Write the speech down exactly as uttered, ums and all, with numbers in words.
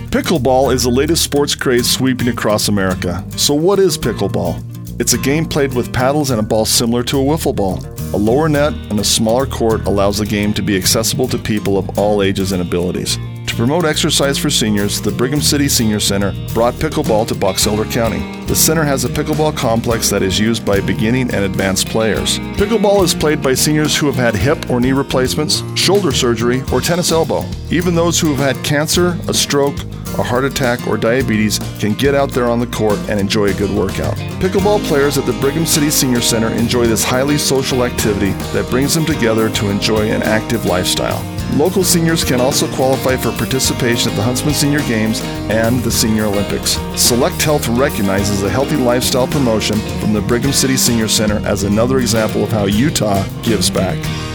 Pickleball is the latest sports craze sweeping across America. So what is pickleball? It's a game played with paddles and a ball similar to a wiffle ball. A lower net and a smaller court allows the game to be accessible to people of all ages and abilities. To promote exercise for seniors, the Brigham City Senior Center brought pickleball to Box Elder County. The center has a pickleball complex that is used by beginning and advanced players. Pickleball is played by seniors who have had hip or knee replacements, shoulder surgery, or tennis elbow. Even those who have had cancer, a stroke, a heart attack, or diabetes can get out there on the court and enjoy a good workout. Pickleball players at the Brigham City Senior Center enjoy this highly social activity that brings them together to enjoy an active lifestyle. Local seniors can also qualify for participation at the Huntsman Senior Games and the Senior Olympics. Select Health recognizes a healthy lifestyle promotion from the Brigham City Senior Center as another example of how Utah gives back.